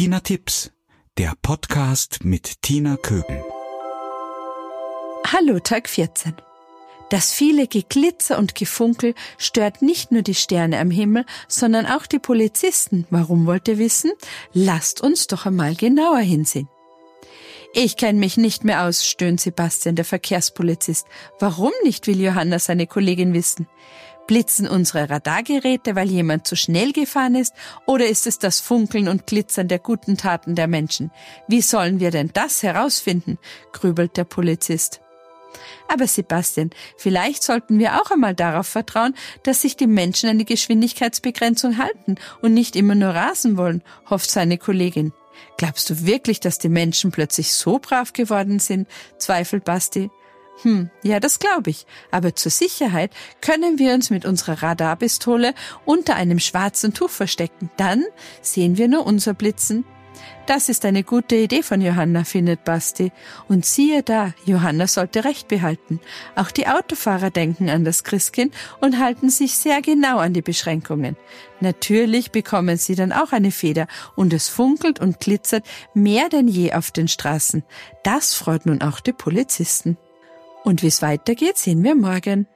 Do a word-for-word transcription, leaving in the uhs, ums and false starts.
Tina Tipps, der Podcast mit Tina Kögel. Hallo, Tag vierzehn. Das viele Geglitzer und Gefunkel stört nicht nur die Sterne am Himmel, sondern auch die Polizisten. Warum wollt ihr wissen? Lasst uns doch einmal genauer hinsehen. Ich kenne mich nicht mehr aus, stöhnt Sebastian, der Verkehrspolizist. Warum nicht, will Johanna seine Kollegin wissen. Blitzen unsere Radargeräte, weil jemand zu schnell gefahren ist, oder ist es das Funkeln und Glitzern der guten Taten der Menschen? Wie sollen wir denn das herausfinden? Grübelt der Polizist. Aber Sebastian, vielleicht sollten wir auch einmal darauf vertrauen, dass sich die Menschen an die Geschwindigkeitsbegrenzung halten und nicht immer nur rasen wollen, hofft seine Kollegin. Glaubst du wirklich, dass die Menschen plötzlich so brav geworden sind? Zweifelt Basti. Hm, ja, das glaube ich. Aber zur Sicherheit können wir uns mit unserer Radarpistole unter einem schwarzen Tuch verstecken. Dann sehen wir nur unser Blitzen. Das ist eine gute Idee von Johanna, findet Basti. Und siehe da, Johanna sollte recht behalten. Auch die Autofahrer denken an das Christkind und halten sich sehr genau an die Beschränkungen. Natürlich bekommen sie dann auch eine Feder und es funkelt und glitzert mehr denn je auf den Straßen. Das freut nun auch die Polizisten. Und wie es weitergeht, sehen wir morgen.